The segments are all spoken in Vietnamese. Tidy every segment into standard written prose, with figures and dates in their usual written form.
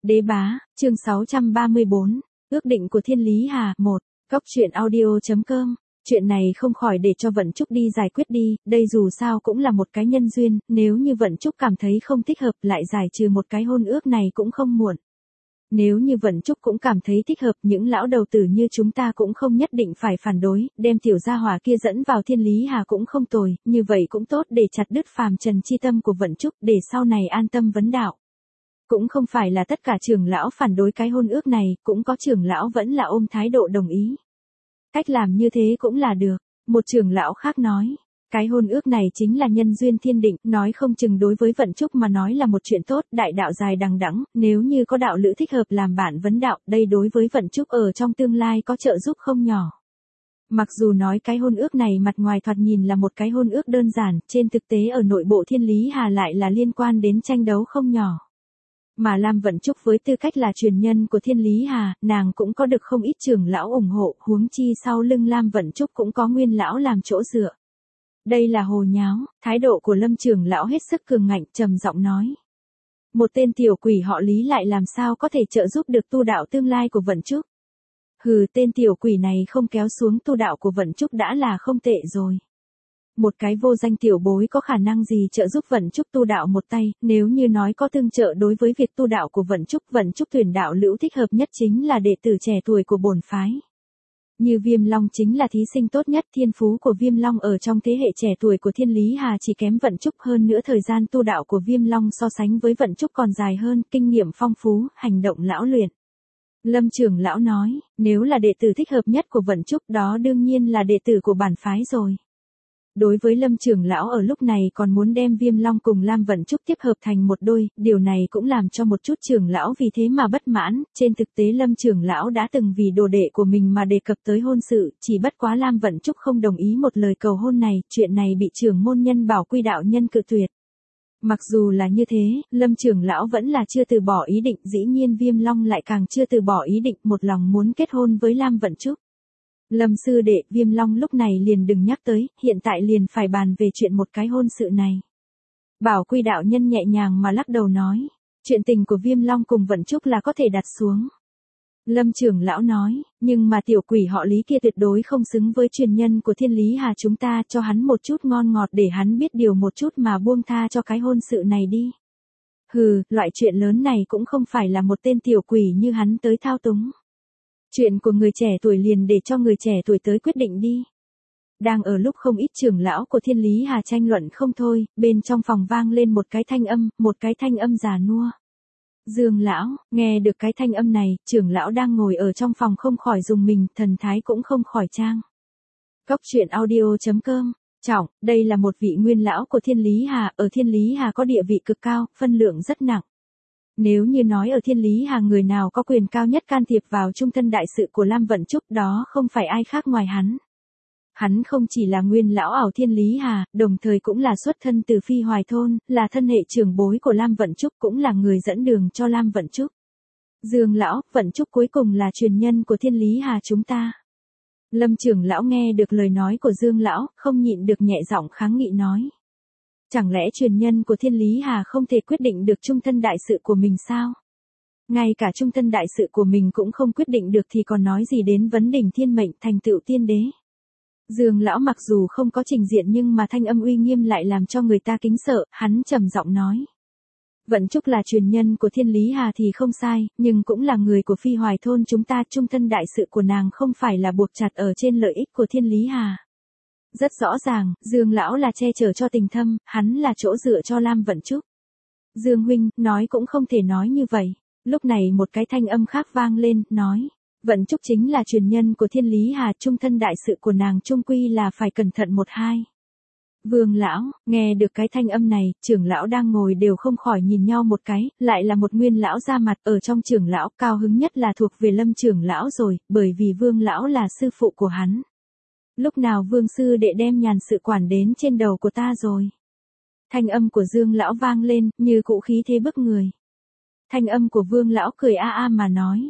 Đế bá, chương 634, ước định của Thiên Lý Hà, 1, Góc truyện audio.com. Chuyện này không khỏi để cho Vận Trúc đi giải quyết đi, đây dù sao cũng là một cái nhân duyên, nếu như Vận Trúc cảm thấy không thích hợp lại giải trừ một cái hôn ước này cũng không muộn. Nếu như Vận Trúc cũng cảm thấy thích hợp, những lão đầu tử như chúng ta cũng không nhất định phải phản đối, đem tiểu gia hỏa kia dẫn vào Thiên Lý Hà cũng không tồi, như vậy cũng tốt để chặt đứt phàm trần chi tâm của Vận Trúc, để sau này an tâm vấn đạo. Cũng không phải là tất cả trưởng lão phản đối cái hôn ước này, cũng có trưởng lão vẫn là ôm thái độ đồng ý. Cách làm như thế cũng là được. Một trưởng lão khác nói, cái hôn ước này chính là nhân duyên thiên định, nói không chừng đối với Vận Trúc mà nói là một chuyện tốt, đại đạo dài đằng đẵng, nếu như có đạo lữ thích hợp làm bạn vấn đạo, đây đối với Vận Trúc ở trong tương lai có trợ giúp không nhỏ. Mặc dù nói cái hôn ước này mặt ngoài thoạt nhìn là một cái hôn ước đơn giản, trên thực tế ở nội bộ Thiên Lý Hà lại là liên quan đến tranh đấu không nhỏ. Mà Lam Vận Trúc với tư cách là truyền nhân của Thiên Lý Hà, nàng cũng có được không ít trưởng lão ủng hộ, huống chi sau lưng Lam Vận Trúc cũng có Nguyên lão làm chỗ dựa. Đây là hồ nháo, thái độ của Lâm trưởng lão hết sức cường ngạnh, trầm giọng nói. Một tên tiểu quỷ họ Lý lại làm sao có thể trợ giúp được tu đạo tương lai của Vận Trúc. Hừ, tên tiểu quỷ này không kéo xuống tu đạo của Vận Trúc đã là không tệ rồi. Một cái vô danh tiểu bối có khả năng gì trợ giúp Vận Trúc tu đạo một tay, nếu như nói có tương trợ đối với việc tu đạo của Vận Trúc tuyển đạo lữ thích hợp nhất chính là đệ tử trẻ tuổi của bổn phái. Như Viêm Long chính là thí sinh tốt nhất, thiên phú của Viêm Long ở trong thế hệ trẻ tuổi của Thiên Lý Hà chỉ kém Vận Trúc, hơn nữa thời gian tu đạo của Viêm Long so sánh với Vận Trúc còn dài hơn, kinh nghiệm phong phú, hành động lão luyện. Lâm trưởng lão nói, nếu là đệ tử thích hợp nhất của Vận Trúc đó đương nhiên là đệ tử của bản phái rồi. Đối với Lâm trưởng lão ở lúc này còn muốn đem Viêm Long cùng Lam Vận Trúc tiếp hợp thành một đôi, điều này cũng làm cho một chút trưởng lão vì thế mà bất mãn, trên thực tế Lâm trưởng lão đã từng vì đồ đệ của mình mà đề cập tới hôn sự, chỉ bất quá Lam Vận Trúc không đồng ý một lời cầu hôn này, chuyện này bị trưởng môn nhân Bảo Quy đạo nhân cự tuyệt. Mặc dù là như thế, Lâm trưởng lão vẫn là chưa từ bỏ ý định, dĩ nhiên Viêm Long lại càng chưa từ bỏ ý định, một lòng muốn kết hôn với Lam Vận Trúc. Lâm sư đệ, Viêm Long lúc này liền đừng nhắc tới, hiện tại liền phải bàn về chuyện một cái hôn sự này. Bảo Quy đạo nhân nhẹ nhàng mà lắc đầu nói, chuyện tình của Viêm Long cùng Vận Trúc là có thể đặt xuống. Lâm trưởng lão nói, nhưng mà tiểu quỷ họ Lý kia tuyệt đối không xứng với truyền nhân của Thiên Lý Hà chúng ta, cho hắn một chút ngon ngọt để hắn biết điều một chút mà buông tha cho cái hôn sự này đi. Hừ, loại chuyện lớn này cũng không phải là một tên tiểu quỷ như hắn tới thao túng. Chuyện của người trẻ tuổi liền để cho người trẻ tuổi tới quyết định đi. Đang ở lúc không ít trưởng lão của Thiên Lý Hà tranh luận không thôi, bên trong phòng vang lên một cái thanh âm già nua. Dương lão, nghe được cái thanh âm này, trưởng lão đang ngồi ở trong phòng không khỏi dùng mình, thần thái cũng không khỏi trang. Góc truyện audio.com. Trọng, đây là một vị nguyên lão của Thiên Lý Hà, ở Thiên Lý Hà có địa vị cực cao, phân lượng rất nặng. Nếu như nói ở Thiên Lý Hà người nào có quyền cao nhất can thiệp vào trung thân đại sự của Lam Vận Trúc đó không phải ai khác ngoài hắn. Hắn không chỉ là nguyên lão ảo Thiên Lý Hà, đồng thời cũng là xuất thân từ Phi Hoài Thôn, là thân hệ trưởng bối của Lam Vận Trúc, cũng là người dẫn đường cho Lam Vận Trúc. Dương lão, Vận Trúc cuối cùng là truyền nhân của Thiên Lý Hà chúng ta. Lâm trưởng lão nghe được lời nói của Dương lão, không nhịn được nhẹ giọng kháng nghị nói. Chẳng lẽ truyền nhân của Thiên Lý Hà không thể quyết định được trung thân đại sự của mình sao? Ngay cả trung thân đại sự của mình cũng không quyết định được thì còn nói gì đến vấn đỉnh thiên mệnh thành tựu tiên đế. Dương lão mặc dù không có trình diện nhưng mà thanh âm uy nghiêm lại làm cho người ta kính sợ, hắn trầm giọng nói. Vận Trúc là truyền nhân của Thiên Lý Hà thì không sai, nhưng cũng là người của Phi Hoài Thôn chúng ta, trung thân đại sự của nàng không phải là buộc chặt ở trên lợi ích của Thiên Lý Hà. Rất rõ ràng, Dương lão là che chở cho tình thâm, hắn là chỗ dựa cho Lam Vận Trúc. Dương huynh, nói cũng không thể nói như vậy. Lúc này một cái thanh âm khác vang lên, nói. Vận Trúc chính là truyền nhân của Thiên Lý Hà, trung thân đại sự của nàng trung quy là phải cẩn thận một hai. Vương lão, nghe được cái thanh âm này, trưởng lão đang ngồi đều không khỏi nhìn nhau một cái, lại là một nguyên lão ra mặt, ở trong trưởng lão cao hứng nhất là thuộc về Lâm trưởng lão rồi, bởi vì Vương lão là sư phụ của hắn. Lúc nào Vương sư đệ đem nhàn sự quản đến trên đầu của ta rồi. Thanh âm của Dương lão vang lên, như cụ khí thế bức người. Thanh âm của Vương lão cười a a mà nói,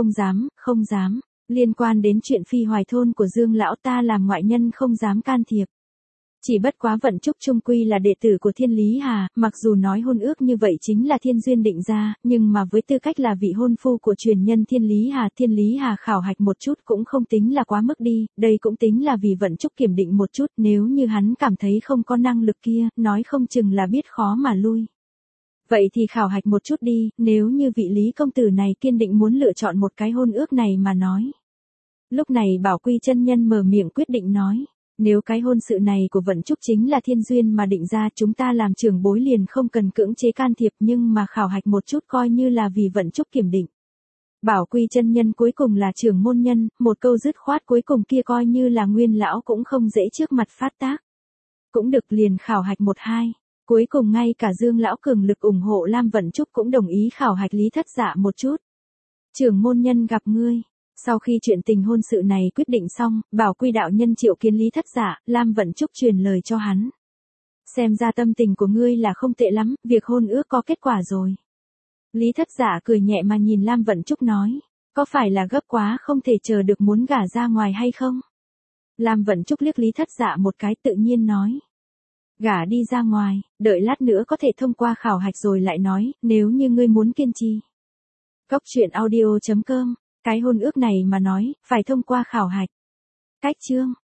không dám, liên quan đến chuyện Phi Hoài Thôn của Dương lão ta làm ngoại nhân không dám can thiệp. Chỉ bất quá Vận Trúc chung quy là đệ tử của Thiên Lý Hà, mặc dù nói hôn ước như vậy chính là thiên duyên định ra, nhưng mà với tư cách là vị hôn phu của truyền nhân Thiên Lý Hà khảo hạch một chút cũng không tính là quá mức đi, đây cũng tính là vì Vận Trúc kiểm định một chút, nếu như hắn cảm thấy không có năng lực kia, nói không chừng là biết khó mà lui. Vậy thì khảo hạch một chút đi, nếu như vị Lý công tử này kiên định muốn lựa chọn một cái hôn ước này mà nói. Lúc này Bảo Quy chân nhân mở miệng quyết định nói. Nếu cái hôn sự này của Vận Trúc chính là thiên duyên mà định ra, chúng ta làm trưởng bối liền không cần cưỡng chế can thiệp, nhưng mà khảo hạch một chút coi như là vì Vận Trúc kiểm định. Bảo Quy chân nhân cuối cùng là trưởng môn nhân, một câu dứt khoát cuối cùng kia coi như là Nguyên lão cũng không dễ trước mặt phát tác. Cũng được, liền khảo hạch 1-2. Cuối cùng ngay cả Dương lão cường lực ủng hộ Lam Vận Trúc cũng đồng ý khảo hạch Lý Thất Dạ một chút. Trưởng môn nhân gặp ngươi. Sau khi chuyện tình hôn sự này quyết định xong, Bảo Quy đạo nhân triệu kiến Lý Thất Dạ, Lam Vận Trúc truyền lời cho hắn. Xem ra tâm tình của ngươi là không tệ lắm, việc hôn ước có kết quả rồi. Lý Thất Dạ cười nhẹ mà nhìn Lam Vận Trúc nói, có phải là gấp quá không thể chờ được muốn gả ra ngoài hay không? Lam Vận Trúc liếc Lý Thất Dạ một cái tự nhiên nói. Gả đi ra ngoài, đợi lát nữa có thể thông qua khảo hạch rồi lại nói, nếu như ngươi muốn kiên trì. Cốc truyện audio.com, cái hôn ước này mà nói, phải thông qua khảo hạch. Cách chương